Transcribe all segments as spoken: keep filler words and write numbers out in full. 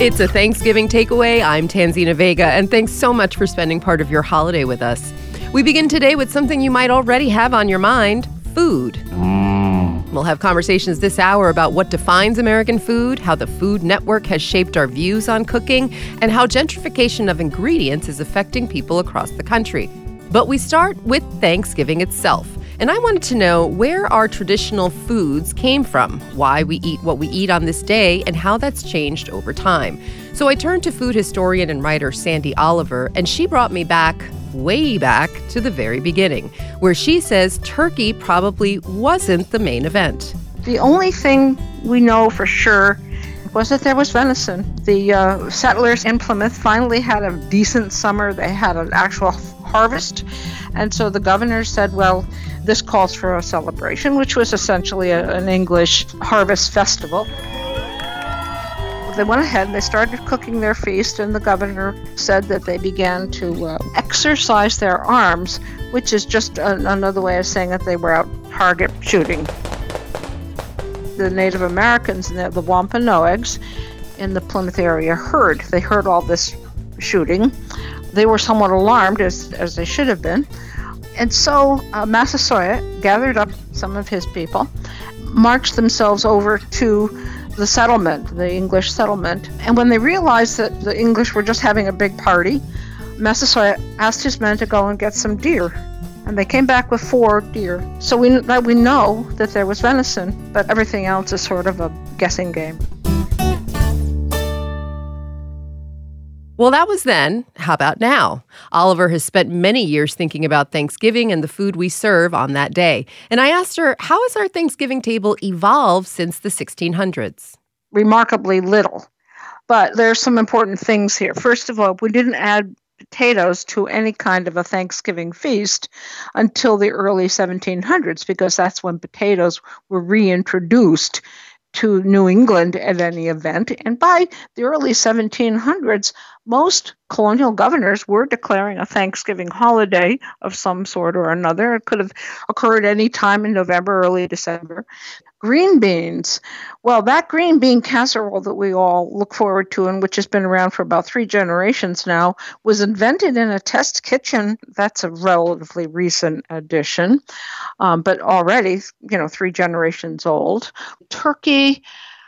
It's a Thanksgiving takeaway. I'm Tanzina Vega, and thanks so much for spending part of your holiday with us. We begin today with something you might already have on your mind, food. Mm. We'll have conversations this hour about what defines American food, how the Food Network has shaped our views on cooking, and how gentrification of ingredients is affecting people across the country. But we start with Thanksgiving itself. And I wanted to know where our traditional foods came from, why we eat what we eat on this day, and how that's changed over time. So I turned to food historian and writer Sandy Oliver, and she brought me back, way back, to the very beginning, where she says turkey probably wasn't the main event. The only thing we know for sure was that there was venison. The uh, settlers in Plymouth finally had a decent summer. They had an actual harvest. And so the governor said, well, this calls for a celebration, which was essentially a, an English harvest festival. They went ahead and they started cooking their feast, and the governor said that they began to uh, exercise their arms, which is just a, another way of saying that they were out target shooting. The Native Americans and the, the Wampanoags in the Plymouth area heard. They heard all this shooting. They were somewhat alarmed, as, as they should have been. And so uh, Massasoit gathered up some of his people, marched themselves over to the settlement, the English settlement. And when they realized that the English were just having a big party, Massasoit asked his men to go and get some deer. And they came back with four deer. So we, that we know that there was venison, but everything else is sort of a guessing game. Well, that was then. How about now? Oliver has spent many years thinking about Thanksgiving and the food we serve on that day. And I asked her, how has our Thanksgiving table evolved since the sixteen hundreds? Remarkably little. But there's some important things here. First of all, we didn't add potatoes to any kind of a Thanksgiving feast until the early seventeen hundreds, because that's when potatoes were reintroduced to New England at any event. And by the early seventeen hundreds, most colonial governors were declaring a Thanksgiving holiday of some sort or another. It could have occurred any time in November, early December. Green beans. Well, that green bean casserole that we all look forward to, and which has been around for about three generations now, was invented in a test kitchen. That's a relatively recent addition, um, but already, you know, three generations old. Turkey.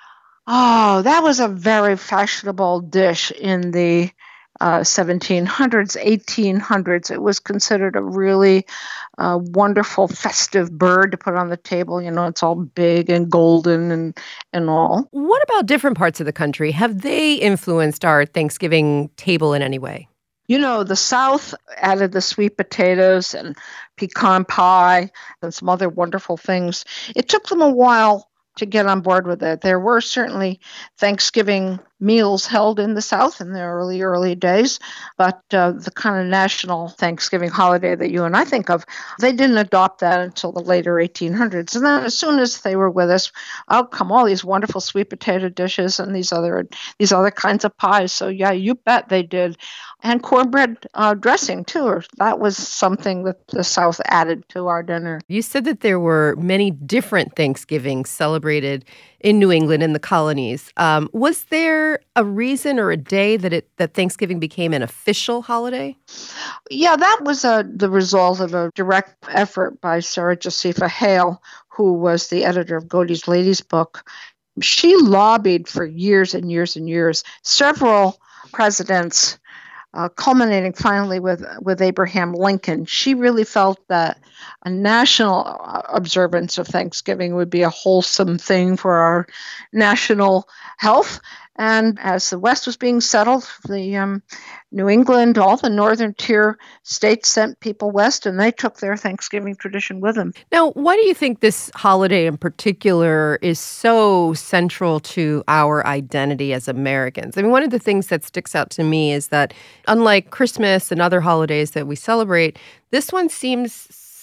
Oh, that was a very fashionable dish in the uh, seventeen hundreds, eighteen hundreds. It was considered a really uh, wonderful festive bird to put on the table. You know, it's all big and golden and, and all. What about different parts of the country? Have they influenced our Thanksgiving table in any way? You know, the South added the sweet potatoes and pecan pie and some other wonderful things. It took them a while to get on board with it. There were certainly Thanksgiving meals held in the South in the early, early days, but uh, the kind of national Thanksgiving holiday that you and I think of, they didn't adopt that until the later eighteen hundreds. And then as soon as they were with us, out come all these wonderful sweet potato dishes and these other these other kinds of pies. So yeah, you bet they did. And cornbread uh, dressing, too. That was something that the South added to our dinner. You said that there were many different Thanksgivings celebrated in New England in the colonies. Um, was there a reason or a day that it that Thanksgiving became an official holiday? Yeah, that was uh, the result of a direct effort by Sarah Josepha Hale, who was the editor of Godey's Lady's Book. She lobbied for years and years and years. Several presidents, Uh, culminating finally with with Abraham Lincoln. She really felt that a national observance of Thanksgiving would be a wholesome thing for our national health. And as the West was being settled, the um, New England, all the northern tier states sent people west, and they took their Thanksgiving tradition with them. Now, why do you think this holiday in particular is so central to our identity as Americans? I mean, one of the things that sticks out to me is that unlike Christmas and other holidays that we celebrate, this one seems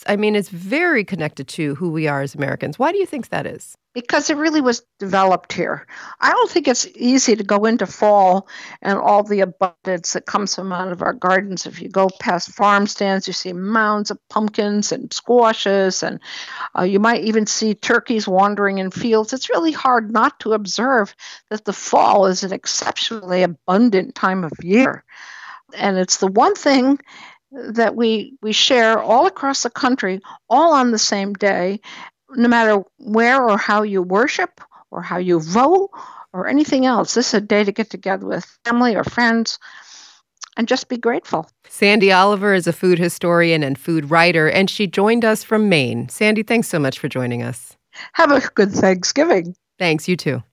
foods, I mean, is very connected to who we are as Americans. Why do you think that is? Because it really was developed here. I don't think it's easy to go into fall and all the abundance that comes from out of our gardens. If you go past farm stands, you see mounds of pumpkins and squashes, and uh, you might even see turkeys wandering in fields. It's really hard not to observe that the fall is an exceptionally abundant time of year. And it's the one thing that we we share all across the country, all on the same day, no matter where or how you worship or how you vote or anything else. This is a day to get together with family or friends and just be grateful. Sandy Oliver is a food historian and food writer, and she joined us from Maine. Sandy, thanks so much for joining us. Have a good Thanksgiving. Thanks, you too.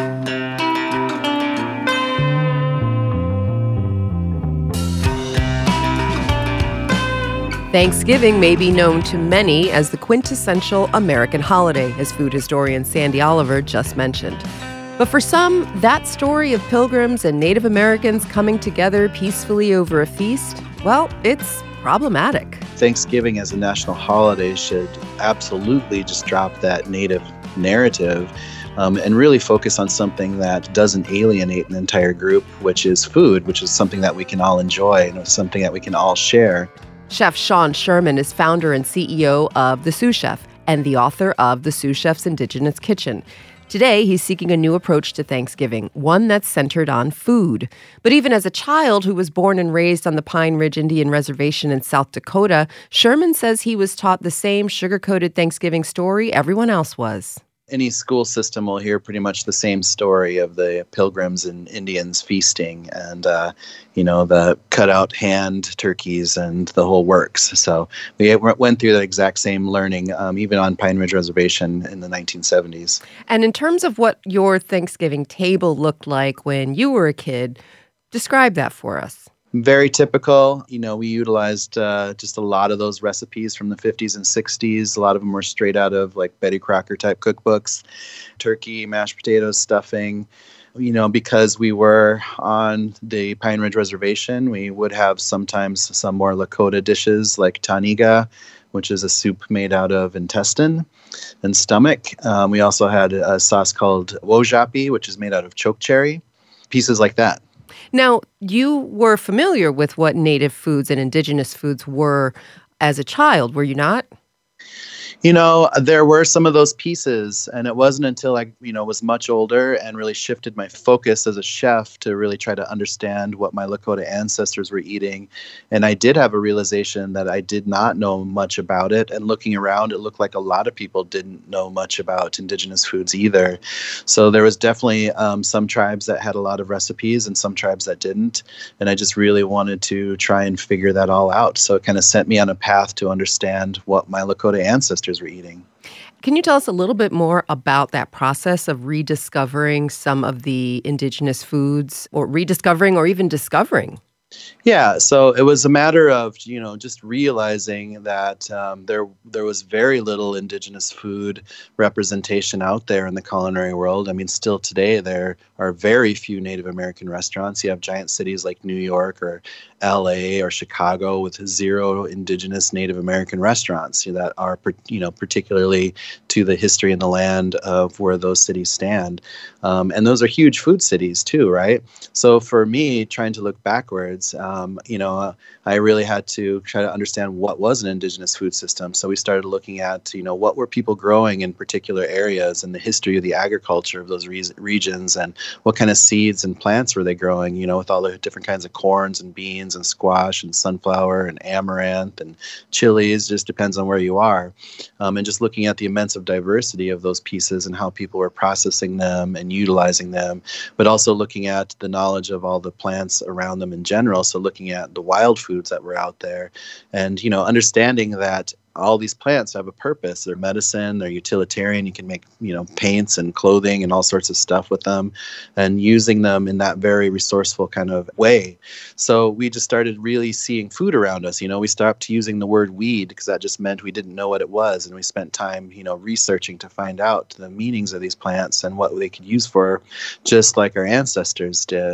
Thanksgiving may be known to many as the quintessential American holiday, as food historian Sandy Oliver just mentioned. But for some, that story of pilgrims and Native Americans coming together peacefully over a feast, well, it's problematic. Thanksgiving as a national holiday should absolutely just drop that Native narrative um, and really focus on something that doesn't alienate an entire group, which is food, which is something that we can all enjoy and something that we can all share. Chef Sean Sherman is founder and C E O of The Sous Chef and the author of The Sous Chef's Indigenous Kitchen. Today, he's seeking a new approach to Thanksgiving, one that's centered on food. But even as a child who was born and raised on the Pine Ridge Indian Reservation in South Dakota, Sherman says he was taught the same sugar-coated Thanksgiving story everyone else was. Any school system will hear pretty much the same story of the pilgrims and Indians feasting and, uh, you know, the cutout hand turkeys and the whole works. So we went through the exact same learning, um, even on Pine Ridge Reservation in the nineteen seventies. And in terms of what your Thanksgiving table looked like when you were a kid, describe that for us. Very typical. You know, we utilized uh, just a lot of those recipes from the fifties and sixties. A lot of them were straight out of like Betty Crocker type cookbooks. Turkey, mashed potatoes, stuffing. You know, because we were on the Pine Ridge Reservation, we would have sometimes some more Lakota dishes like taniga, which is a soup made out of intestine and stomach. Um, we also had a sauce called wojapi, which is made out of choke cherry. Pieces like that. Now, you were familiar with what native foods and indigenous foods were as a child, were you not? You know, there were some of those pieces, and it wasn't until I, you know, was much older and really shifted my focus as a chef to really try to understand what my Lakota ancestors were eating. And I did have a realization that I did not know much about it. And looking around, it looked like a lot of people didn't know much about indigenous foods either. So there was definitely um, some tribes that had a lot of recipes and some tribes that didn't. And I just really wanted to try and figure that all out. So it kind of sent me on a path to understand what my Lakota ancestors were eating. Can you tell us a little bit more about that process of rediscovering some of the indigenous foods, or rediscovering or even discovering? Yeah, so it was a matter of, you know, just realizing that um, there there was very little indigenous food representation out there in the culinary world. I mean, still today, there are very few Native American restaurants. You have giant cities like New York or L A or Chicago with zero indigenous Native American restaurants that are, you know, particularly to the history and the land of where those cities stand. Um, and those are huge food cities too, right? So for me, trying to look backwards, um, you know, uh, I really had to try to understand what was an indigenous food system. So we started looking at, you know, what were people growing in particular areas and the history of the agriculture of those re- regions and what kind of seeds and plants were they growing, you know, with all the different kinds of corns and beans and squash and sunflower and amaranth and chilies, just depends on where you are. Um, and just looking at the immense of diversity of those pieces and how people were processing them and utilizing them, but also looking at the knowledge of all the plants around them in general. So looking at the wild foods that were out there and, you know, understanding that all these plants have a purpose. They're medicine, they're utilitarian. You can make, you know, paints and clothing and all sorts of stuff with them and using them in that very resourceful kind of way. So we just started really seeing food around us. You know, we stopped using the word weed because that just meant we didn't know what it was. And we spent time, you know, researching to find out the meanings of these plants and what they could use for, just like our ancestors did.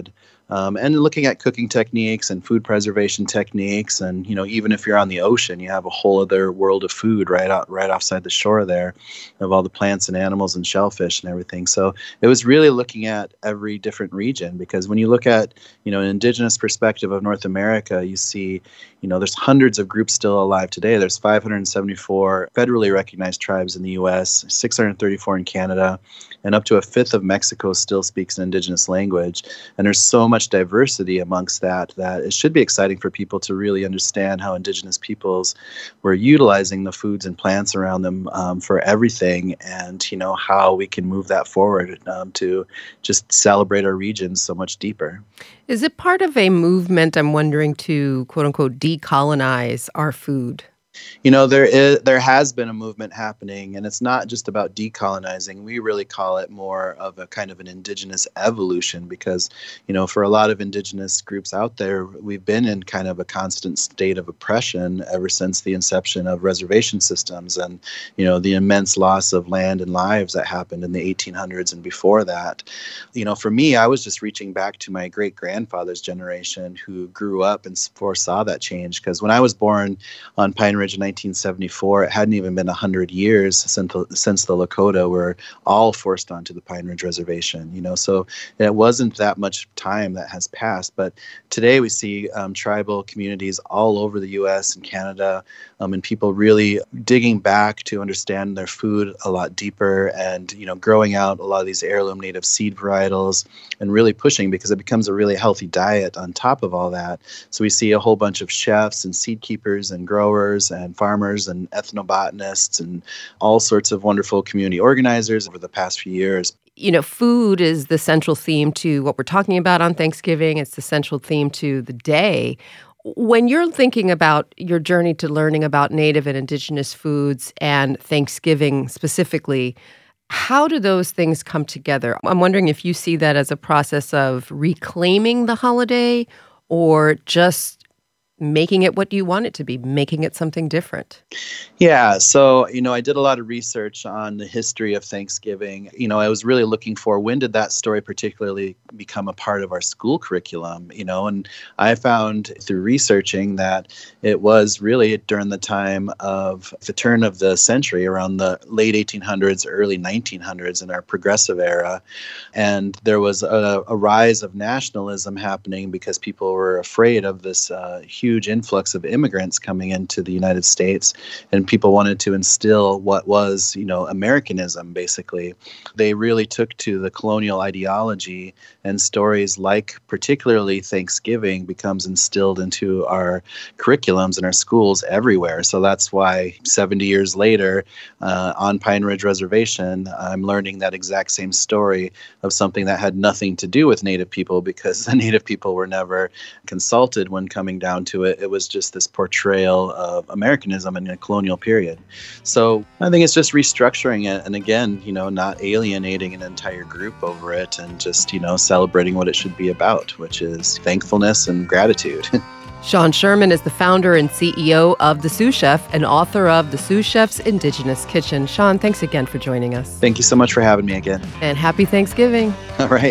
um, and looking at cooking techniques and food preservation techniques. And, you know, even if you're on the ocean, you have a whole other world of food right out, right offside the shore there of all the plants and animals and shellfish and everything. So it was really looking at every different region, because when you look at, you know, an indigenous perspective of North America, you see, you know, there's hundreds of groups still alive today. There's five hundred seventy-four federally recognized tribes in the U S, six hundred thirty-four in Canada, and up to a fifth of Mexico still speaks an indigenous language. And there's so much diversity amongst that that it should be exciting for people to really understand how indigenous peoples were utilizing the foods and plants around them um, for everything, and, you know, how we can move that forward um, to just celebrate our regions so much deeper. Is it part of a movement, I'm wondering, to quote unquote decolonize our food? You know, there is there has been a movement happening, and it's not just about decolonizing. We really call it more of a kind of an indigenous evolution, because, you know, for a lot of indigenous groups out there, we've been in kind of a constant state of oppression ever since the inception of reservation systems and, you know, the immense loss of land and lives that happened in the eighteen hundreds and before that. You know, for me, I was just reaching back to my great-grandfather's generation who grew up and foresaw that change, because when I was born on Pine Ridge in nineteen seventy-four, it hadn't even been one hundred years since the, since the Lakota were all forced onto the Pine Ridge Reservation, you know, so it wasn't that much time that has passed. But today we see um, tribal communities all over the U S and Canada, um, and people really digging back to understand their food a lot deeper, and, you know, growing out a lot of these heirloom native seed varietals and really pushing, because it becomes a really healthy diet on top of all that. So we see a whole bunch of chefs and seed keepers and growers and farmers and ethnobotanists and all sorts of wonderful community organizers over the past few years. You know, food is the central theme to what we're talking about on Thanksgiving. It's the central theme to the day. When you're thinking about your journey to learning about Native and Indigenous foods and Thanksgiving specifically, how do those things come together? I'm wondering if you see that as a process of reclaiming the holiday, or just making it what you want it to be, making it something different? Yeah, so, you know, I did a lot of research on the history of Thanksgiving. You know, I was really looking for, when did that story particularly become a part of our school curriculum, you know, and I found through researching that it was really during the time of the turn of the century, around the late eighteen hundreds, early nineteen hundreds, in our progressive era. And there was a, a rise of nationalism happening because people were afraid of this uh, huge huge influx of immigrants coming into the United States, and people wanted to instill what was, you know, Americanism, basically. They really took to the colonial ideology, and stories like particularly Thanksgiving becomes instilled into our curriculums in our schools everywhere. So that's why seventy years later, uh, on Pine Ridge Reservation, I'm learning that exact same story of something that had nothing to do with Native people, because the Native people were never consulted when coming down to it. It was just this portrayal of Americanism in a colonial period. So I think it's just restructuring it, and again, you know, not alienating an entire group over it, and just, you know, celebrating what it should be about, which is thankfulness and gratitude. Sean Sherman is the founder and C E O of The Sioux Chef and author of The Sioux Chef's Indigenous Kitchen. Sean, thanks again for joining us. Thank you so much for having me again. And happy Thanksgiving. All right.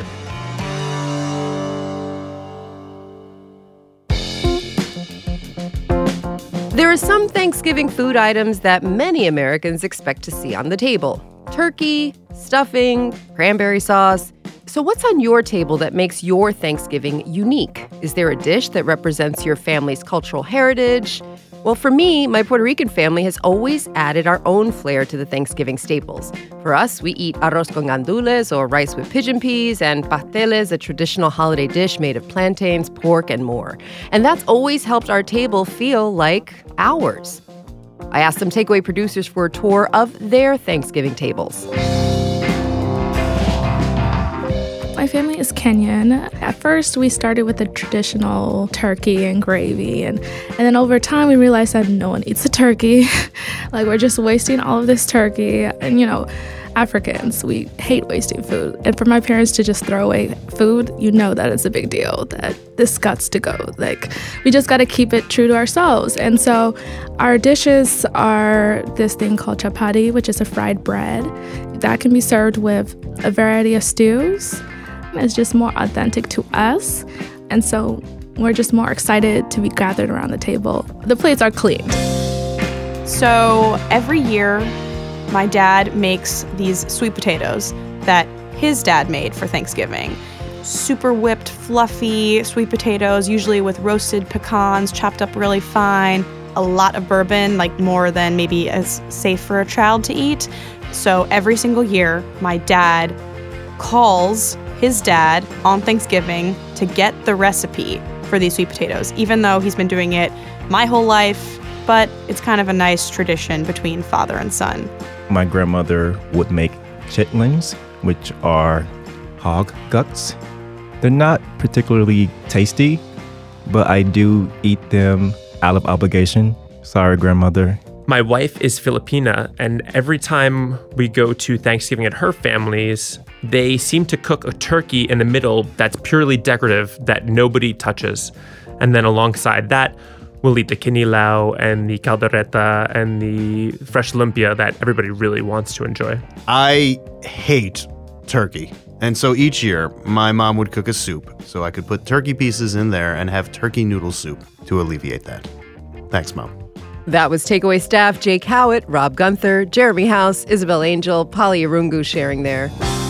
There are some Thanksgiving food items that many Americans expect to see on the table. Turkey, stuffing, cranberry sauce. So what's on your table that makes your Thanksgiving unique? Is there a dish that represents your family's cultural heritage? Well, for me, my Puerto Rican family has always added our own flair to the Thanksgiving staples. For us, we eat arroz con gandules, or rice with pigeon peas, and pasteles, a traditional holiday dish made of plantains, pork, and more. And that's always helped our table feel like ours. I asked some takeaway producers for a tour of their Thanksgiving tables. My family is Kenyan. At first, we started with the traditional turkey and gravy, and, and then over time, we realized that no one eats the turkey. Like, we're just wasting all of this turkey. And, you know, Africans, we hate wasting food. And for my parents to just throw away food, you know that it's a big deal, that this guts to go. Like, we just got to keep it true to ourselves. And so our dishes are this thing called chapati, which is a fried bread. That can be served with a variety of stews. It's just more authentic to us. And so we're just more excited to be gathered around the table. The plates are cleaned. So every year, my dad makes these sweet potatoes that his dad made for Thanksgiving. Super whipped, fluffy sweet potatoes, usually with roasted pecans chopped up really fine. A lot of bourbon, like more than maybe as safe for a child to eat. So every single year, my dad calls his dad on Thanksgiving to get the recipe for these sweet potatoes, even though he's been doing it my whole life, but it's kind of a nice tradition between father and son. My grandmother would make chitlins, which are hog guts. They're not particularly tasty, but I do eat them out of obligation. Sorry, grandmother. My wife is Filipina, and every time we go to Thanksgiving at her family's, they seem to cook a turkey in the middle that's purely decorative that nobody touches. And then alongside that, we'll eat the kinilaw and the caldereta and the fresh lumpia that everybody really wants to enjoy. I hate turkey. And so each year, my mom would cook a soup so I could put turkey pieces in there and have turkey noodle soup to alleviate that. Thanks, Mom. That was Takeaway staff Jake Howitt, Rob Gunther, Jeremy House, Isabel Angel, Polly Arungu sharing there.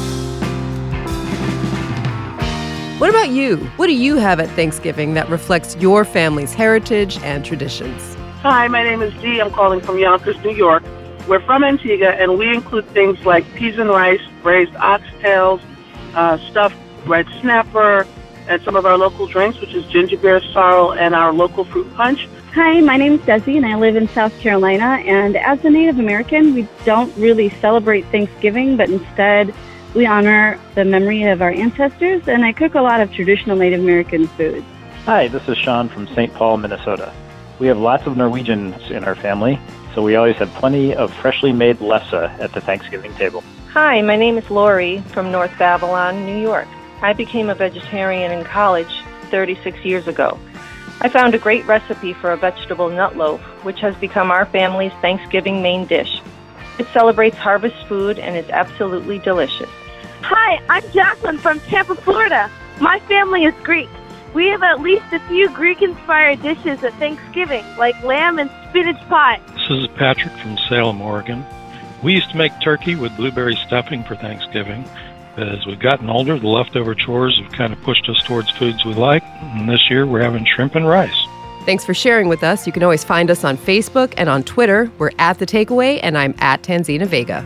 What about you? What do you have at Thanksgiving that reflects your family's heritage and traditions? Hi, my name is Dee. I'm calling from Yonkers, New York. We're from Antigua, and we include things like peas and rice, braised oxtails, uh, stuffed red snapper, and some of our local drinks, which is ginger beer sorrel and our local fruit punch. Hi, my name is Desi, and I live in South Carolina. And as a Native American, we don't really celebrate Thanksgiving, but instead we honor the memory of our ancestors, and I cook a lot of traditional Native American foods. Hi, this is Sean from Saint Paul, Minnesota. We have lots of Norwegians in our family, so we always have plenty of freshly made lefse at the Thanksgiving table. Hi, my name is Lori from North Babylon, New York. I became a vegetarian in college thirty-six years ago. I found a great recipe for a vegetable nut loaf, which has become our family's Thanksgiving main dish. It celebrates harvest food and is absolutely delicious. Hi, I'm Jacqueline from Tampa, Florida. My family is Greek. We have at least a few Greek-inspired dishes at Thanksgiving, like lamb and spinach pie. This is Patrick from Salem, Oregon. We used to make turkey with blueberry stuffing for Thanksgiving. As we've gotten older, the leftover chores have kind of pushed us towards foods we like. And this year, we're having shrimp and rice. Thanks for sharing with us. You can always find us on Facebook and on Twitter. We're at The Takeaway, and I'm at Tanzina Vega.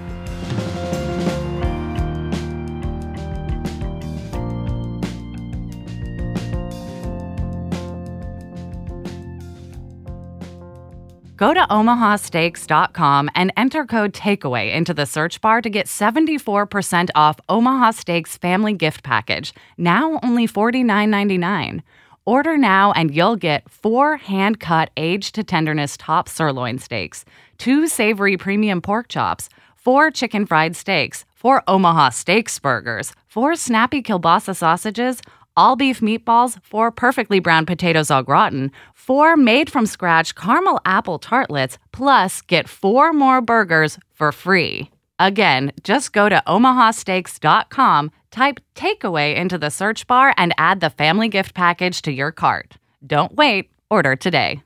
Go to omaha steaks dot com and enter code TAKEAWAY into the search bar to get seventy-four percent off Omaha Steaks Family Gift Package, now only forty-nine ninety-nine. Order now and you'll get four hand-cut aged-to-tenderness top sirloin steaks, two savory premium pork chops, four chicken fried steaks, four Omaha Steaks burgers, four snappy kielbasa sausages, all beef meatballs, four perfectly browned potatoes au gratin, four made-from-scratch caramel apple tartlets, plus get four more burgers for free. Again, just go to omaha steaks dot com, type takeaway into the search bar, and add the family gift package to your cart. Don't wait. Order today.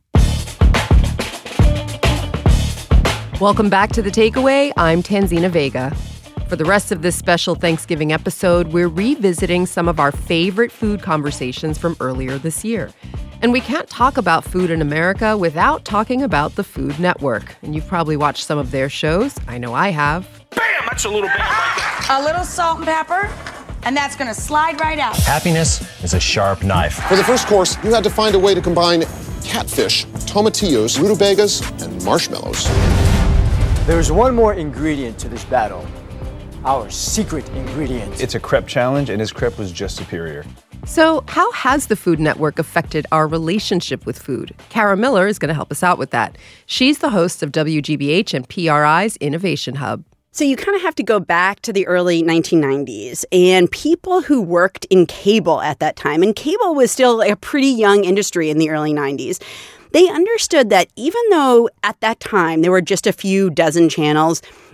Welcome back to The Takeaway. I'm Tanzina Vega. For the rest of this special Thanksgiving episode, we're revisiting some of our favorite food conversations from earlier this year. And we can't talk about food in America without talking about the Food Network. And you've probably watched some of their shows. I know I have. Bam! That's a little bam right there. A little salt and pepper, and that's going to slide right out. Happiness is a sharp knife. For the first course, you had to find a way to combine catfish, tomatillos, rutabagas, and marshmallows. There's one more ingredient to this battle. Our secret ingredient. It's a crepe challenge, and his crepe was just superior. So how has the Food Network affected our relationship with food? Kara Miller is going to help us out with that. She's the host of W G B H and P R I's Innovation Hub. So you kind of have to go back to the early nineteen nineties and people who worked in cable at that time, and cable was still a pretty young industry in the early nineties, they understood that even though at that time there were just a few dozen channels,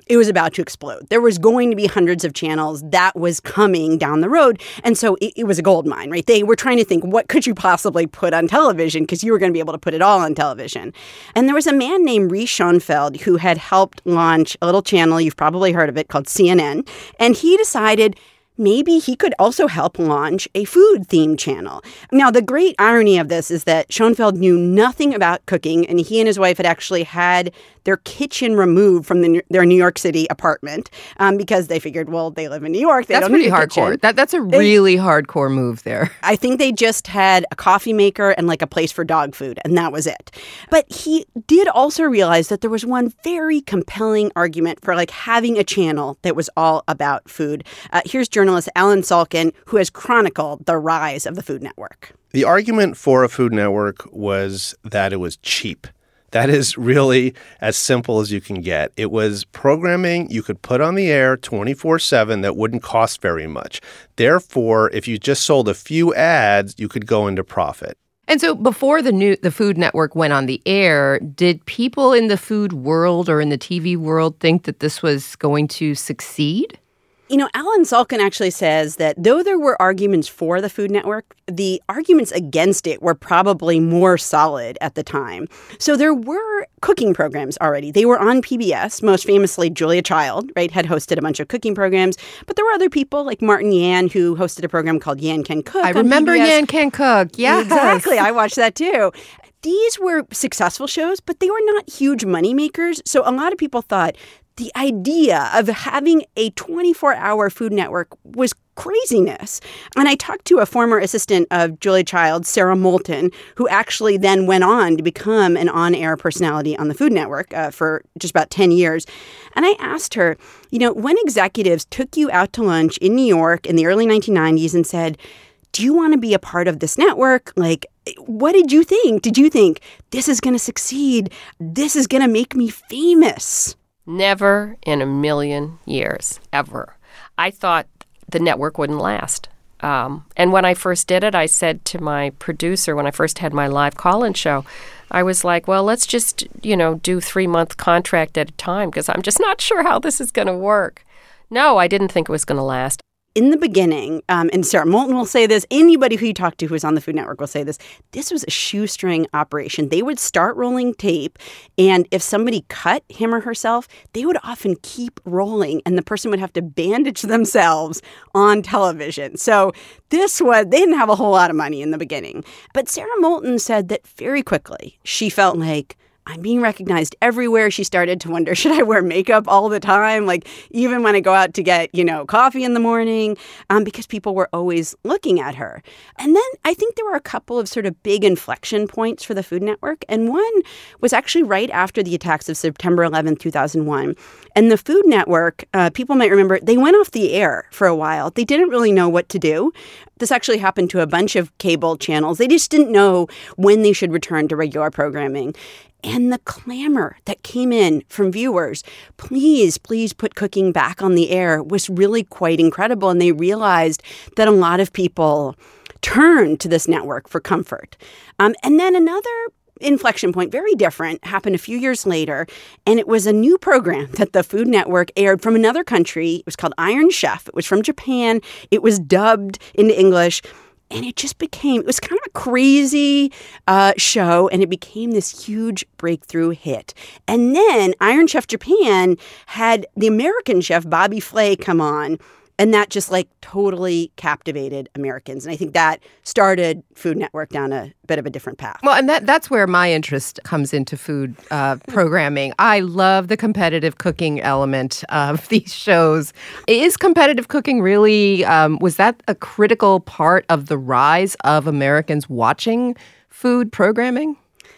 it was about to explode. There was going to be hundreds of channels that was coming down the road. And so it, it was a gold mine, right? They were trying to think, what could you possibly put on television? Because you were going to be able to put it all on television. And there was a man named Rhys Schoenfeld who had helped launch a little channel, you've probably heard of it, called C N N. And he decided maybe he could also help launch a food-themed channel. Now, the great irony of this is that Schoenfeld knew nothing about cooking, and he and his wife had actually had their kitchen removed from the, their New York City apartment um, because they figured, well, they live in New York. They that's don't pretty need a hardcore. kitchen. That, that's a really they, hardcore move there. I think they just had a coffee maker and like a place for dog food, and that was it. But he did also realize that there was one very compelling argument for like having a channel that was all about food. Uh, here's journalist Alan Salkin, who has chronicled the rise of the Food Network. The argument for a Food Network was that it was cheap. That is really as simple as you can get. It was programming you could put on the air twenty-four seven that wouldn't cost very much. Therefore, if you just sold a few ads, you could go into profit. And so before the new the Food Network went on the air, did people in the food world or in the T V world think that this was going to succeed? You know, Alan Salkin actually says that though there were arguments for the Food Network, the arguments against it were probably more solid at the time. So there were cooking programs already. They were on P B S. Most famously, Julia Child, right, had hosted a bunch of cooking programs. But there were other people like Martin Yan, who hosted a program called Yan Can Cook. I remember P B S. Yan Can Cook. Yeah, exactly. I watched that too. These were successful shows, but they were not huge money makers. So a lot of people thought the idea of having a twenty-four hour Food Network was craziness. And I talked to a former assistant of Julia Child, Sarah Moulton, who actually then went on to become an on-air personality on the Food Network uh, for just about ten years. And I asked her, you know, when executives took you out to lunch in New York in the early nineteen nineties and said, do you want to be a part of this network? Like, what did you think? Did you think this is going to succeed? This is going to make me famous? Never in a million years, ever. I thought the network wouldn't last. Um, and when I first did it, I said to my producer, when I first had my live call-in show, I was like, well, let's just, you know, do three-month contract at a time because I'm just not sure how this is going to work. No, I didn't think it was going to last. In the beginning, um, and Sarah Moulton will say this, anybody who you talk to who was on the Food Network will say this, this was a shoestring operation. They would start rolling tape, and if somebody cut him or herself, they would often keep rolling, and the person would have to bandage themselves on television. So this was, they didn't have a whole lot of money in the beginning. But Sarah Moulton said that very quickly, she felt like, I'm being recognized everywhere. She started to wonder, should I wear makeup all the time? Like, even when I go out to get, you know, coffee in the morning, um, because people were always looking at her. And then I think there were a couple of sort of big inflection points for the Food Network. And one was actually right after the attacks of September eleventh, two thousand one. And the Food Network, uh, people might remember, they went off the air for a while. They didn't really know what to do. This actually happened to a bunch of cable channels. They just didn't know when they should return to regular programming. And the clamor that came in from viewers, please, please put cooking back on the air, was really quite incredible. And they realized that a lot of people turned to this network for comfort. Um, and then another inflection point, very different, happened a few years later. And it was a new program that the Food Network aired from another country. It was called Iron Chef. It was from Japan. It was dubbed into English. And it just became, it was kind of a crazy uh, show, and it became this huge breakthrough hit. And then Iron Chef Japan had the American chef Bobby Flay come on, and that just like totally captivated Americans. And I think that started Food Network down a bit of a different path. Well, and that that's where my interest comes into food uh, programming. I love the competitive cooking element of these shows. Is competitive cooking really, um, was that a critical part of the rise of Americans watching food programming?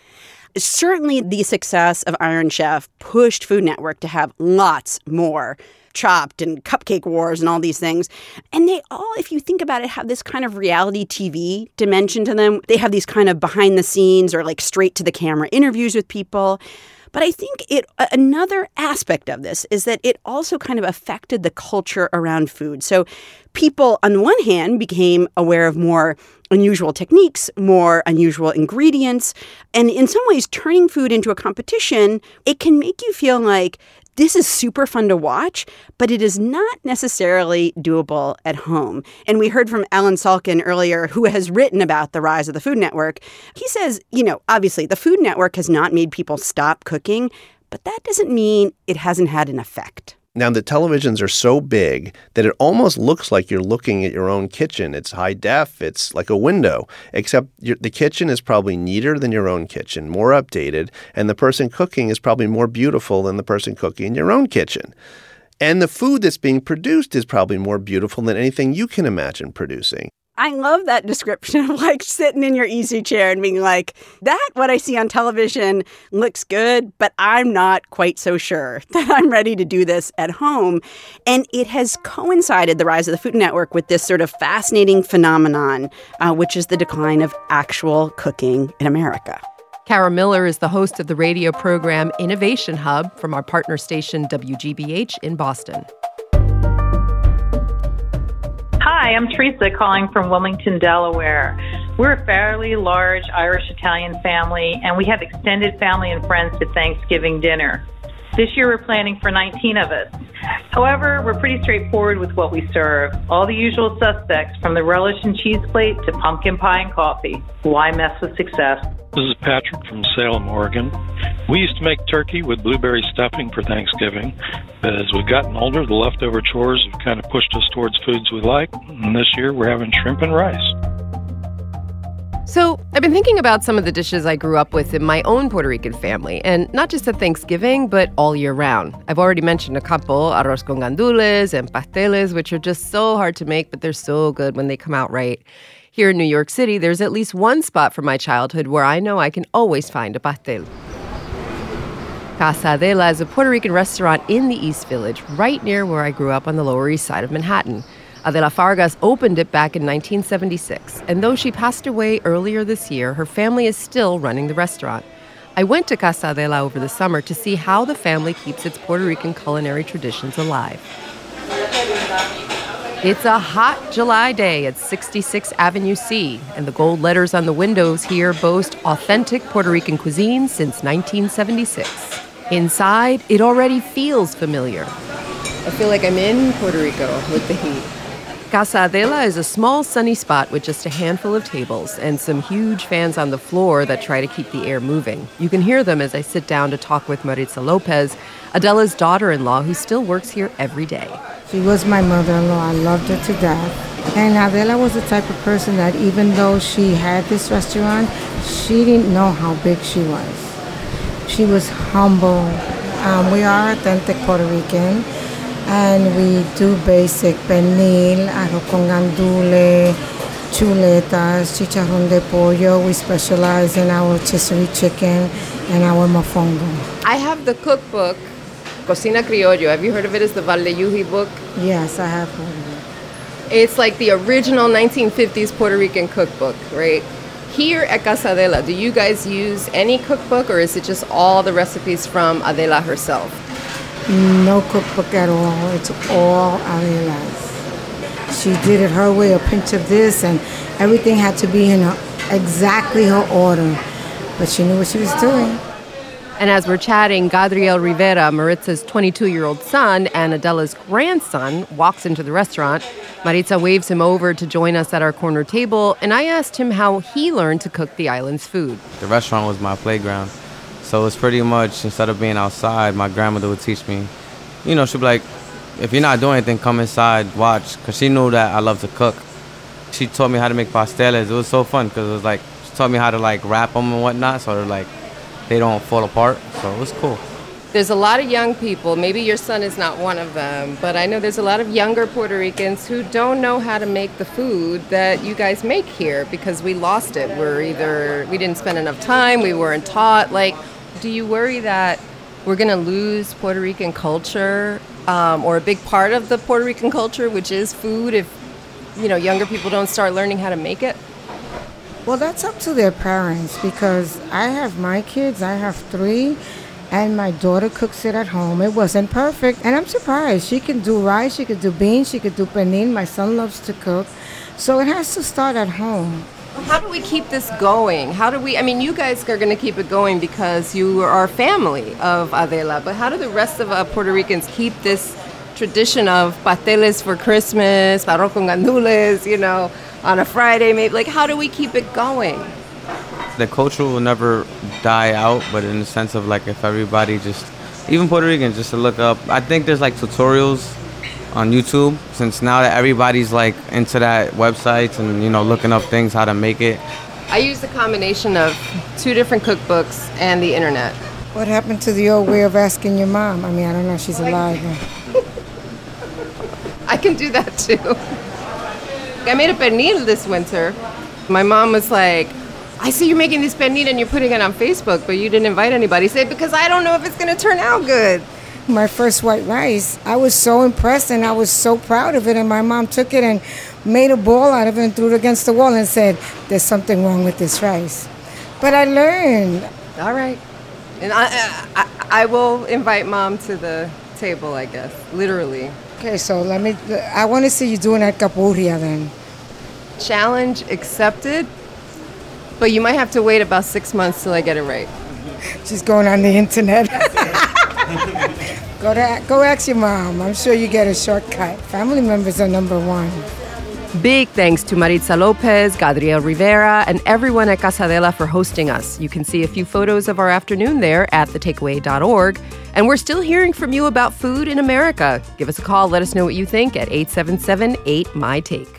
Certainly the success of Iron Chef pushed Food Network to have lots more Chopped and Cupcake Wars and all these things. And they all, if you think about it, have this kind of reality T V dimension to them. They have these kind of behind the scenes or like straight to the camera interviews with people. But I think it another aspect of this is that it also kind of affected the culture around food. So people, on the one hand, became aware of more unusual techniques, more unusual ingredients. And in some ways, turning food into a competition, it can make you feel like This is super fun to watch, but it is not necessarily doable at home. And we heard from Alan Salkin earlier, who has written about the rise of the Food Network. He says, you know, obviously the Food Network has not made people stop cooking, but that doesn't mean it hasn't had an effect. Now, the televisions are so big that it almost looks like you're looking at your own kitchen. It's high def. It's like a window, except your, the kitchen is probably neater than your own kitchen, more updated, and the person cooking is probably more beautiful than the person cooking in your own kitchen. And the food that's being produced is probably more beautiful than anything you can imagine producing. I love that description of like sitting in your easy chair and being like, that, what I see on television looks good, but I'm not quite so sure that I'm ready to do this at home. And it has coincided, the rise of the Food Network, with this sort of fascinating phenomenon, uh, which is the decline of actual cooking in America. Kara Miller is the host of the radio program Innovation Hub from our partner station W G B H in Boston. Hi, I'm Teresa calling from Wilmington, Delaware. We're a fairly large Irish-Italian family, and we have extended family and friends to Thanksgiving dinner. This year we're planning for nineteen of us. However, we're pretty straightforward with what we serve. All the usual suspects, from the relish and cheese plate to pumpkin pie and coffee. Why mess with success? This is Patrick from Salem, Oregon. We used to make turkey with blueberry stuffing for Thanksgiving. As we've gotten older, the leftover chores have kind of pushed us towards foods we like. And this year, we're having shrimp and rice. So I've been thinking about some of the dishes I grew up with in my own Puerto Rican family, and not just at Thanksgiving, but all year round. I've already mentioned a couple, arroz con gandules and pasteles, which are just so hard to make, but they're so good when they come out right. Here in New York City, there's at least one spot from my childhood where I know I can always find a pastel. Casa Adela is a Puerto Rican restaurant in the East Village, right near where I grew up on the Lower East Side of Manhattan. Adela Fargas opened it back in nineteen seventy-six, and though she passed away earlier this year, her family is still running the restaurant. I went to Casa Adela over the summer to see how the family keeps its Puerto Rican culinary traditions alive. It's a hot July day at sixty-sixth Avenue C, and the gold letters on the windows here boast authentic Puerto Rican cuisine since nineteen seventy-six. Inside, it already feels familiar. I feel like I'm in Puerto Rico with the heat. Casa Adela is a small, sunny spot with just a handful of tables and some huge fans on the floor that try to keep the air moving. You can hear them as I sit down to talk with Maritza Lopez, Adela's daughter-in-law, who still works here every day. She was my mother-in-law. I loved her to death. And Adela was the type of person that even though she had this restaurant, she didn't know how big she was. She was humble. Um, we are authentic Puerto Rican. And we do basic pernil, arroz con gandule, chuletas, chicharrón de pollo. We specialize in our rotisserie chicken and our mofongo. I have the cookbook, Cocina Criollo. Have you heard of it? It's the Valdeyuji book. Yes, I have heard of it. It's like the original nineteen fifties Puerto Rican cookbook, right? Here at Casa Adela, do you guys use any cookbook, or is it just all the recipes from Adela herself? No cookbook at all. It's all Adela's. She did it her way, a pinch of this, and everything had to be in her, exactly her order. But she knew what she was doing. And as we're chatting, Gadriel Rivera, Maritza's twenty-two-year-old son and Adela's grandson, walks into the restaurant. Maritza waves him over to join us at our corner table, and I asked him how he learned to cook the island's food. The restaurant was my playground. So it's pretty much, instead of being outside, my grandmother would teach me, you know, she'd be like, if you're not doing anything, come inside, watch. Because she knew that I love to cook. She taught me how to make pasteles. It was so fun because it was like, she taught me how to like wrap them and whatnot so they're like, they don't fall apart. So it was cool. There's a lot of young people, maybe your son is not one of them, but I know there's a lot of younger Puerto Ricans who don't know how to make the food that you guys make here because we lost it. We're either, we didn't spend enough time, we weren't taught. Like, do you worry that we're going to lose Puerto Rican culture um, or a big part of the Puerto Rican culture, which is food, if, you know, younger people don't start learning how to make it? Well, that's up to their parents because I have my kids, I have three, and my daughter cooks it at home. It wasn't perfect, and I'm surprised. She can do rice, she could do beans, she could do pernil. My son loves to cook. So it has to start at home. How do we keep this going? How do we, I mean, you guys are going to keep it going because you are family of Adela, but how do the rest of uh, Puerto Ricans keep this tradition of pasteles for Christmas, arroz con gandules, you know, on a Friday, maybe? Like, how do we keep it going? The culture will never die out, but in the sense of like if everybody just, even Puerto Ricans, just to look up, I think there's like tutorials on YouTube, since now that everybody's like into that websites and, you know, looking up things, how to make it. I use a combination of two different cookbooks and the internet. What happened to the old way of asking your mom? I mean, I don't know if she's alive. I can do that too. I made a pernil this winter. My mom was like, I see you making this pernil and you're putting it on Facebook, but you didn't invite anybody. I said, because I don't know if it's going to turn out good. My first white rice, I was so impressed and I was so proud of it. And my mom took it and made a ball out of it and threw it against the wall and said, there's something wrong with this rice. But I learned. All right. And I, I, I will invite Mom to the table, I guess, literally. Okay, so let me, I want to see you doing alcapurria then. Challenge accepted, but you might have to wait about six months till I get it right. She's going on the internet. Go to go ask your mom. I'm sure you get a shortcut. Family members are number one. Big thanks to Maritza Lopez, Gadriel Rivera, and everyone at Casa Adela for hosting us. You can see a few photos of our afternoon there at the takeaway dot org. And we're still hearing from you about food in America. Give us a call. Let us know what you think at eight seven seven, eight, M Y, TAKE.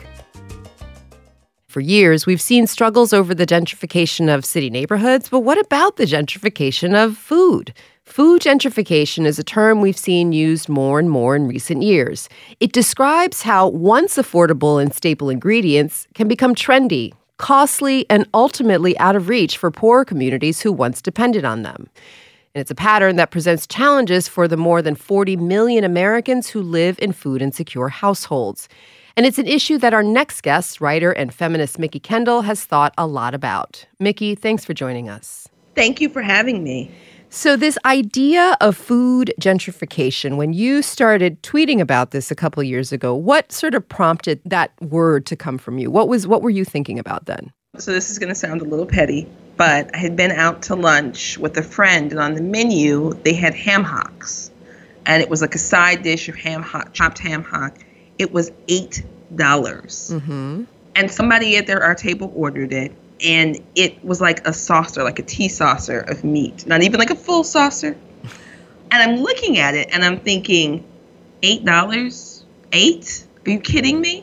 For years, we've seen struggles over the gentrification of city neighborhoods, but what about the gentrification of food? Food gentrification is a term we've seen used more and more in recent years. It describes how once affordable and staple ingredients can become trendy, costly, and ultimately out of reach for poorer communities who once depended on them. And it's a pattern that presents challenges for the more than forty million Americans who live in food-insecure households. And it's an issue that our next guest, writer and feminist Mikki Kendall, has thought a lot about. Mikki, thanks for joining us. Thank you for having me. So this idea of food gentrification, when you started tweeting about this a couple of years ago, what sort of prompted that word to come from you? What was what were you thinking about then? So this is going to sound a little petty, but I had been out to lunch with a friend, and on the menu, they had ham hocks. And it was like a side dish of ham hock, chopped ham hock. It was eight dollars. Mm-hmm. And somebody at their, our table ordered it. And it was like a saucer, like a tea saucer of meat, not even like a full saucer. And I'm looking at it and I'm thinking, eight dollars? Eight? Are you kidding me?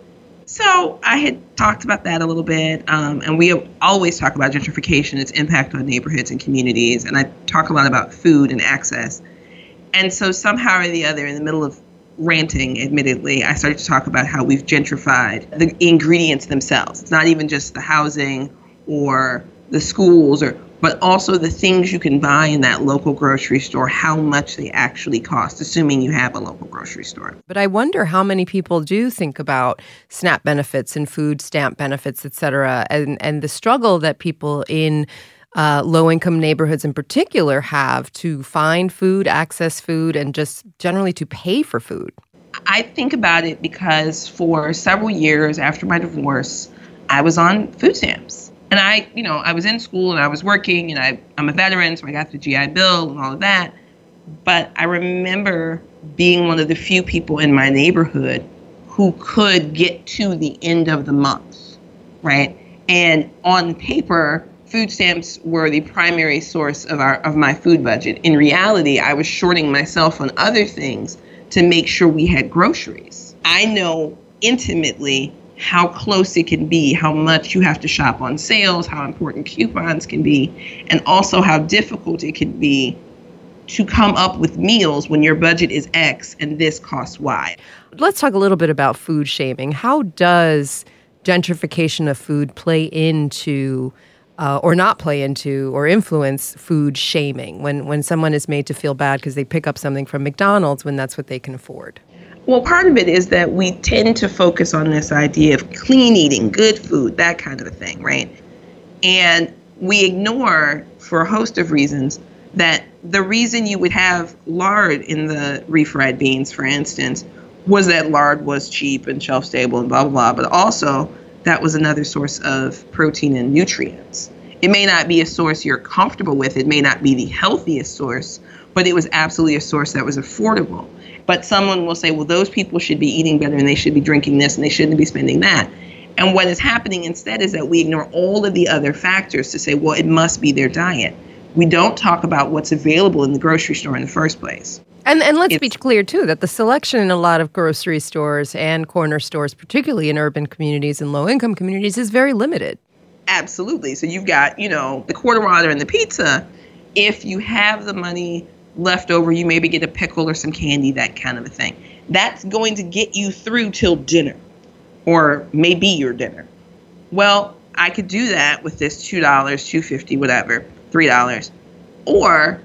So I had talked about that a little bit. Um, and we always talk about gentrification, its impact on neighborhoods and communities. And I talk a lot about food and access. And so somehow or the other, in the middle of ranting, admittedly, I started to talk about how we've gentrified the ingredients themselves. It's not even just the housing or the schools, or but also the things you can buy in that local grocery store, how much they actually cost, assuming you have a local grocery store. But I wonder how many people do think about SNAP benefits and food stamp benefits, et cetera, and, and the struggle that people in Uh, low-income neighborhoods in particular have to find food, access food, and just generally to pay for food. I think about it because for several years after my divorce, I was on food stamps. And I, you know, I was in school and I was working, and I, I'm a veteran, so I got the G I Bill and all of that. But I remember being one of the few people in my neighborhood who could get to the end of the month, right? And on paper, food stamps were the primary source of our of my food budget. In reality, I was shorting myself on other things to make sure we had groceries. I know intimately how close it can be, how much you have to shop on sales, how important coupons can be, and also how difficult it can be to come up with meals when your budget is X and this costs Y. Let's talk a little bit about food shaming. How does gentrification of food play into Uh, or not play into or influence food shaming when, when someone is made to feel bad because they pick up something from McDonald's when that's what they can afford? Well, part of it is that we tend to focus on this idea of clean eating, good food, that kind of a thing, right? And we ignore, for a host of reasons, that the reason you would have lard in the refried beans, for instance, was that lard was cheap and shelf stable and blah, blah, blah, but also that was another source of protein and nutrients. It may not be a source you're comfortable with. It may not be the healthiest source, but it was absolutely a source that was affordable. But someone will say, well, those people should be eating better and they should be drinking this and they shouldn't be spending that. And what is happening instead is that we ignore all of the other factors to say, well, it must be their diet. We don't talk about what's available in the grocery store in the first place. And and let's it's, be clear, too, that the selection in a lot of grocery stores and corner stores, particularly in urban communities and low-income communities, is very limited. Absolutely. So you've got, you know, the quarter water and the pizza. If you have the money left over, you maybe get a pickle or some candy, that kind of a thing. That's going to get you through till dinner, or maybe your dinner. Well, I could do that with this two dollars, two dollars and fifty cents, whatever, three dollars. Or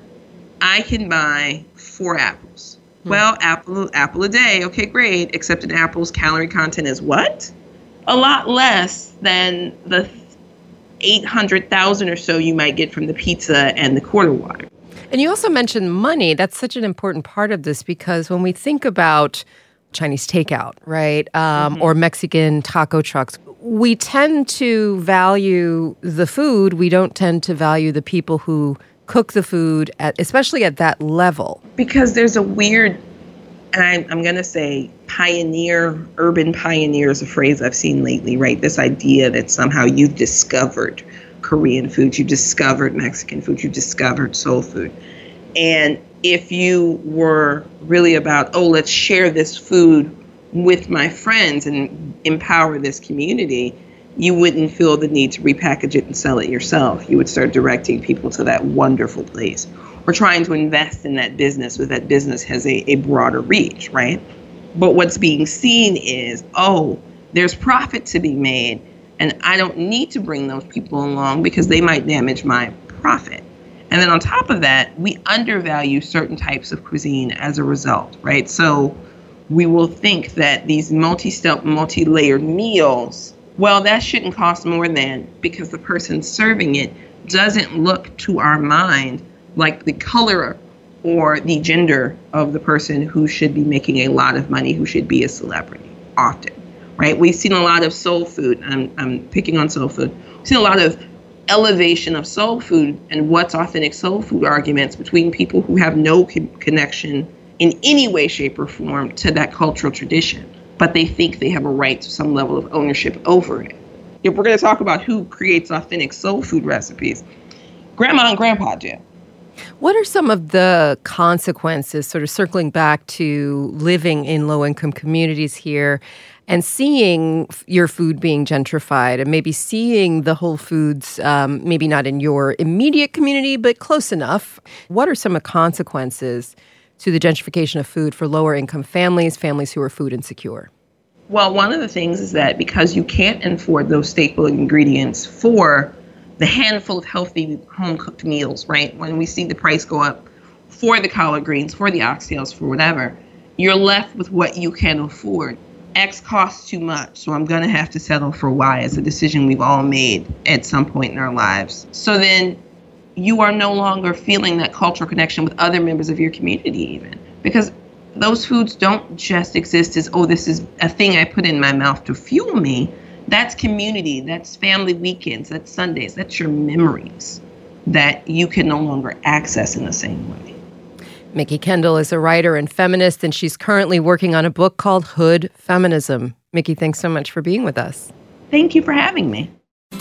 I can buy four apples. Hmm. Well, apple apple a day. Okay, great. Except an apple's calorie content is what? A lot less than the eight hundred thousand or so you might get from the pizza and the quarter water. And you also mentioned money. That's such an important part of this, because when we think about Chinese takeout, right, um, mm-hmm. or Mexican taco trucks, we tend to value the food. We don't tend to value the people who cook the food, at, especially at that level. Because there's a weird, and I, I'm going to say pioneer, urban pioneer is a phrase I've seen lately, right? This idea that somehow you've discovered Korean food, you discovered Mexican food, you discovered soul food. And if you were really about, oh, let's share this food with my friends and empower this community, you wouldn't feel the need to repackage it and sell it yourself. You would start directing people to that wonderful place, or trying to invest in that business so that business has a, a broader reach, right? But what's being seen is, oh, there's profit to be made, and I don't need to bring those people along because they might damage my profit. And then on top of that, we undervalue certain types of cuisine as a result, right? So we will think that these multi-step, multi-layered meals, well, that shouldn't cost more than, because the person serving it doesn't look to our mind like the color or the gender of the person who should be making a lot of money, who should be a celebrity often, right? We've seen a lot of soul food. I'm, I'm picking on soul food. We've seen a lot of elevation of soul food and what's authentic soul food arguments between people who have no co- connection in any way, shape, or form to that cultural tradition, but they think they have a right to some level of ownership over it. If we're going to talk about who creates authentic soul food recipes, grandma and grandpa do. What are some of the consequences, sort of circling back to living in low-income communities here and seeing your food being gentrified, and maybe seeing the Whole Foods, um, maybe not in your immediate community, but close enough? What are some of the consequences to the gentrification of food for lower-income families, families who are food insecure? Well, one of the things is that because you can't afford those staple ingredients for the handful of healthy home-cooked meals, right? When we see the price go up for the collard greens, for the oxtails, for whatever, you're left with what you can afford. X costs too much, so I'm going to have to settle for Y as a decision we've all made at some point in our lives. So then you are no longer feeling that cultural connection with other members of your community even, because those foods don't just exist as, oh, this is a thing I put in my mouth to fuel me. That's community, that's family weekends, that's Sundays, that's your memories that you can no longer access in the same way. Mikki Kendall is a writer and feminist, and she's currently working on a book called Hood Feminism. Mikki, thanks so much for being with us. Thank you for having me.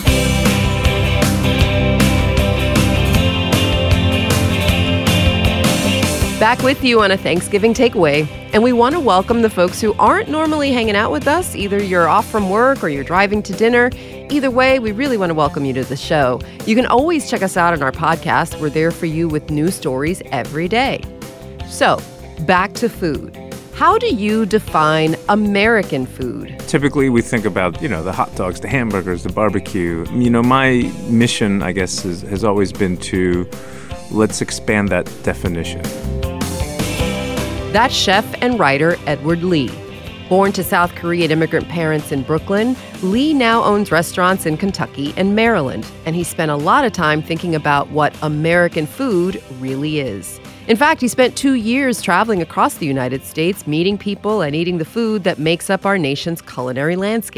Back with you on a Thanksgiving takeaway, and we want to welcome the folks who aren't normally hanging out with us. Either you're off from work or you're driving to dinner. Either way, we really want to welcome you to the show. You can always check us out on our podcast. We're there for you with new stories every day. So, back to food. How do you define American food? Typically, we think about, you know, the hot dogs, the hamburgers, the barbecue. You know, my mission, I guess, is, has always been to let's expand that definition. That's chef and writer Edward Lee. Born to South Korean immigrant parents in Brooklyn, Lee now owns restaurants in Kentucky and Maryland, and he spent a lot of time thinking about what American food really is. In fact, he spent two years traveling across the United States, meeting people and eating the food that makes up our nation's culinary landscape.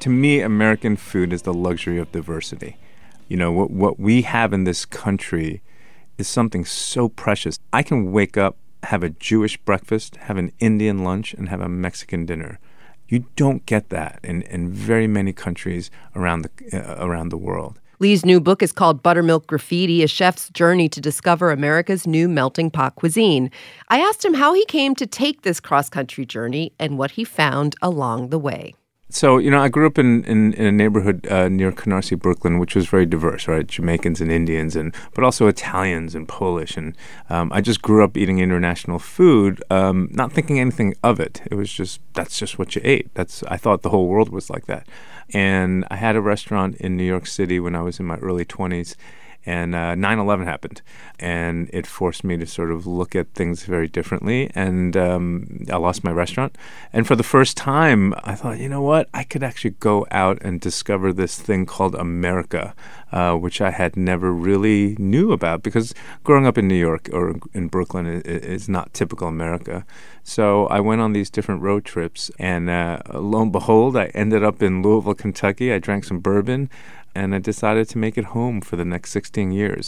To me, American food is the luxury of diversity. You know, what what we have in this country is something so precious. I can wake up, have a Jewish breakfast, have an Indian lunch, and have a Mexican dinner. You don't get that in, in very many countries around the uh, around the world. Lee's new book is called Buttermilk Graffiti, A Chef's Journey to Discover America's New Melting Pot Cuisine. I asked him how he came to take this cross-country journey and what he found along the way. So, you know, I grew up in, in, in a neighborhood uh, near Canarsie, Brooklyn, which was very diverse, right? Jamaicans and Indians, and but also Italians and Polish. And um, I just grew up eating international food, um, not thinking anything of it. It was just, that's just what you ate. That's I thought the whole world was like that. And I had a restaurant in New York City when I was in my early twenties. And uh, nine eleven happened, and it forced me to sort of look at things very differently, and um, I lost my restaurant. And for the first time, I thought, you know what? I could actually go out and discover this thing called America, uh, which I had never really knew about, because growing up in New York or in Brooklyn is, is not typical America. So I went on these different road trips, and uh, lo and behold, I ended up in Louisville, Kentucky. I drank some bourbon, and I decided to make it home for the next sixteen years.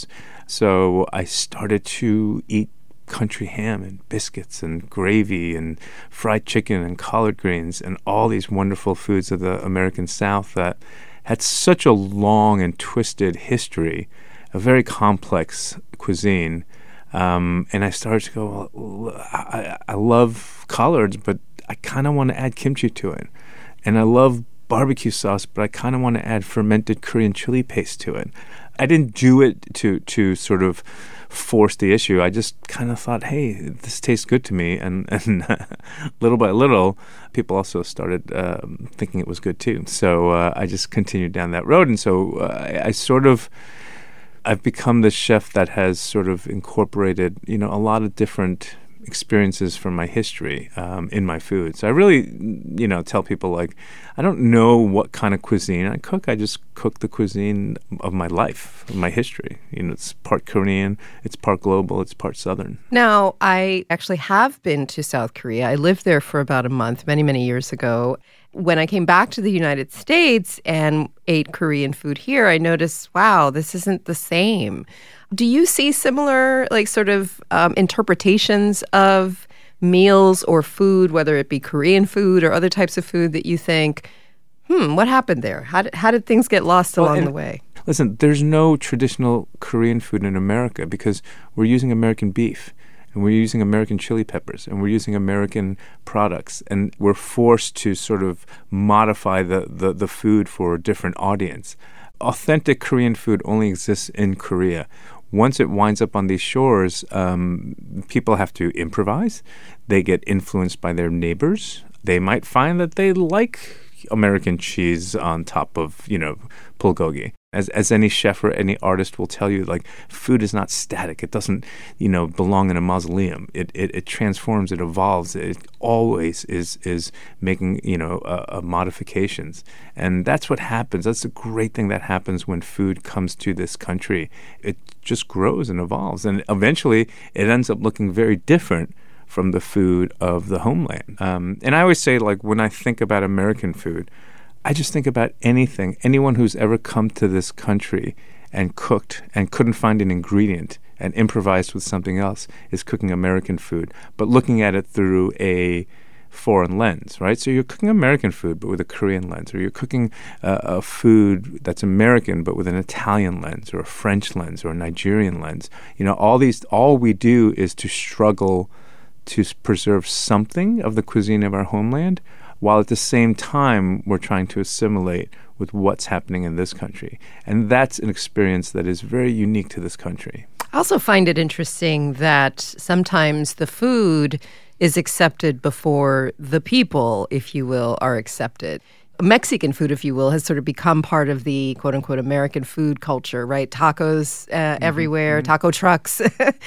So I started to eat country ham and biscuits and gravy and fried chicken and collard greens and all these wonderful foods of the American South that had such a long and twisted history, a very complex cuisine. Um, and I started to go, well, I, I love collards, but I kind of want to add kimchi to it. And I love barbecue sauce, but I kind of want to add fermented Korean chili paste to it. I didn't do it to to sort of force the issue. I just kind of thought, hey, this tastes good to me. And, and little by little, people also started um, thinking it was good too. So uh, I just continued down that road. And so uh, I, I sort of, I've become the chef that has sort of incorporated, you know, a lot of different experiences from my history um, in my food. So I really, you know, tell people, like, I don't know what kind of cuisine I cook. I just cook the cuisine of my life, of my history. You know, it's part Korean, it's part global, it's part Southern. Now, I actually have been to South Korea. I lived there for about a month, many, many years ago. When I came back to the United States and ate Korean food here, I noticed, wow, this isn't the same. Do you see similar, like, sort of um, interpretations of meals or food, whether it be Korean food or other types of food, that you think, hmm, what happened there? How did, how did things get lost well, along and, the way? Listen, there's no traditional Korean food in America because we're using American beef, and we're using American chili peppers, and we're using American products, and we're forced to sort of modify the, the, the food for a different audience. Authentic Korean food only exists in Korea. Once it winds up on these shores, um, people have to improvise. They get influenced by their neighbors. They might find that they like American cheese on top of, you know, bulgogi. As as any chef or any artist will tell you, like, food is not static. It doesn't, you know, belong in a mausoleum. It it, it transforms. It evolves. It always is is making, you know, uh, uh, modifications, and that's what happens. That's the great thing that happens when food comes to this country. It just grows and evolves, and eventually it ends up looking very different from the food of the homeland. Um, and I always say, like, when I think about American food, I just think about anything, anyone who's ever come to this country and cooked and couldn't find an ingredient and improvised with something else is cooking American food, but looking at it through a foreign lens, right? So you're cooking American food, but with a Korean lens, or you're cooking uh, a food that's American, but with an Italian lens, or a French lens, or a Nigerian lens. You know, all these, all we do is to struggle to preserve something of the cuisine of our homeland, while at the same time we're trying to assimilate with what's happening in this country. And that's an experience that is very unique to this country. I also find it interesting that sometimes the food is accepted before the people, if you will, are accepted. Mexican food, if you will, has sort of become part of the quote-unquote American food culture, right? Tacos uh, mm-hmm. everywhere, mm-hmm. taco trucks.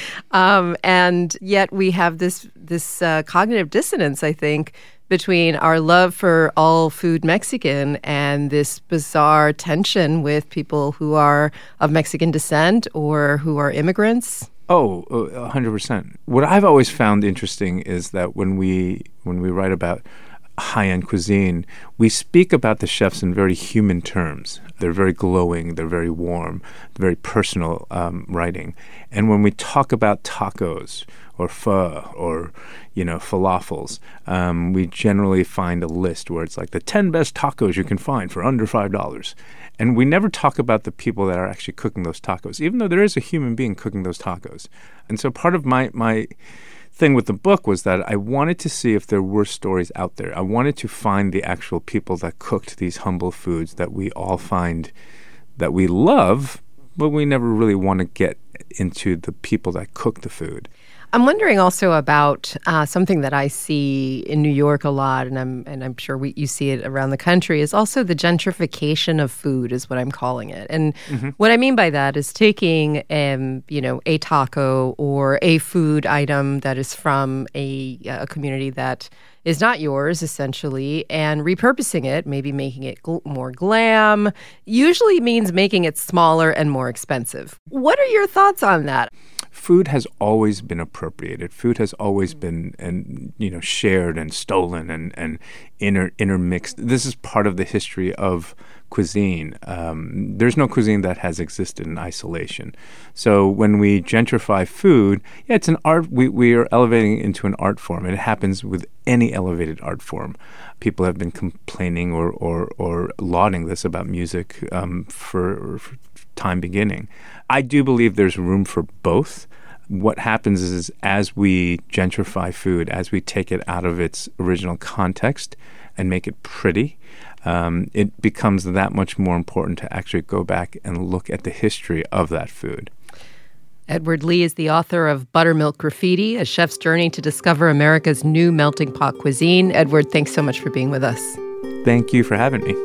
um, and yet we have this, this uh, cognitive dissonance, I think, between our love for all food Mexican and this bizarre tension with people who are of Mexican descent or who are immigrants. Oh, one hundred percent. What I've always found interesting is that when we when we write about high-end cuisine, we speak about the chefs in very human terms. They're very glowing, they're very warm, very personal um, writing. And when we talk about tacos or pho or, you know, falafels, um, we generally find a list where it's like the ten best tacos you can find for under five dollars. And we never talk about the people that are actually cooking those tacos, even though there is a human being cooking those tacos. And so part of my my thing with the book was that I wanted to see if there were stories out there. I wanted to find the actual people that cooked these humble foods that we all find that we love, but we never really want to get into the people that cook the food. I'm wondering also about uh, something that I see in New York a lot, and I'm and I'm sure we, you see it around the country, is also the gentrification of food, is what I'm calling it. And mm-hmm. what I mean by that is taking, um, you know, a taco or a food item that is from a, a community that is not yours, essentially, and repurposing it, maybe making it gl- more glam, usually means making it smaller and more expensive. What are your thoughts on that? Food has always been appropriated. Food has always been, and you know, shared and stolen and and inter, intermixed. This is part of the history of cuisine. Um, there's no cuisine that has existed in isolation. So when we gentrify food, yeah, it's an art. We we are elevating it into an art form. It happens with any elevated art form. People have been complaining or or, or lauding this about music um, for, for time beginning. I do believe there's room for both. What happens is, is as we gentrify food, as we take it out of its original context and make it pretty, um, it becomes that much more important to actually go back and look at the history of that food. Edward Lee is the author of Buttermilk Graffiti, A Chef's Journey to Discover America's New Melting Pot Cuisine. Edward, thanks so much for being with us. Thank you for having me.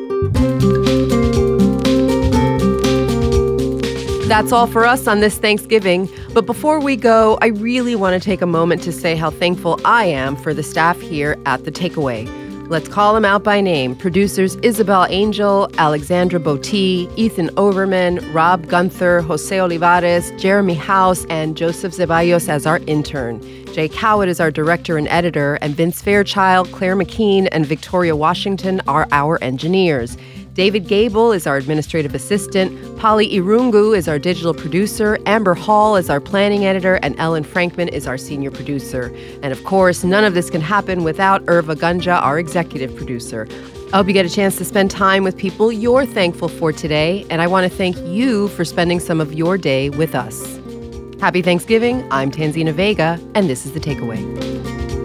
That's all for us on this Thanksgiving. But before we go, I really want to take a moment to say how thankful I am for the staff here at The Takeaway. Let's call them out by name. Producers Isabel Angel, Alexandra Botti, Ethan Overman, Rob Gunther, Jose Olivares, Jeremy House, and Joseph Zeballos as our intern. Jake Howard is our director and editor, and Vince Fairchild, Claire McKean, and Victoria Washington are our engineers. David Gable is our administrative assistant, Polly Irungu is our digital producer, Amber Hall is our planning editor, and Ellen Frankman is our senior producer. And of course, none of this can happen without Irva Gunja, our executive producer. I hope you get a chance to spend time with people you're thankful for today, and I want to thank you for spending some of your day with us. Happy Thanksgiving. I'm Tanzina Vega, and this is The Takeaway.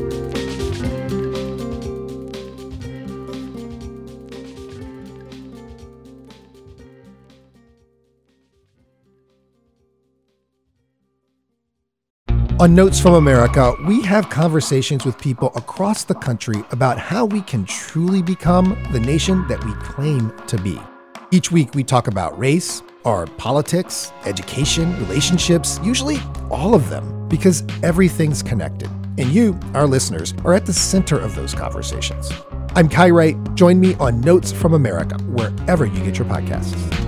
On Notes from America, we have conversations with people across the country about how we can truly become the nation that we claim to be. Each week, we talk about race, our politics, education, relationships, usually all of them, because everything's connected. And you, our listeners, are at the center of those conversations. I'm Kai Wright. Join me on Notes from America, wherever you get your podcasts.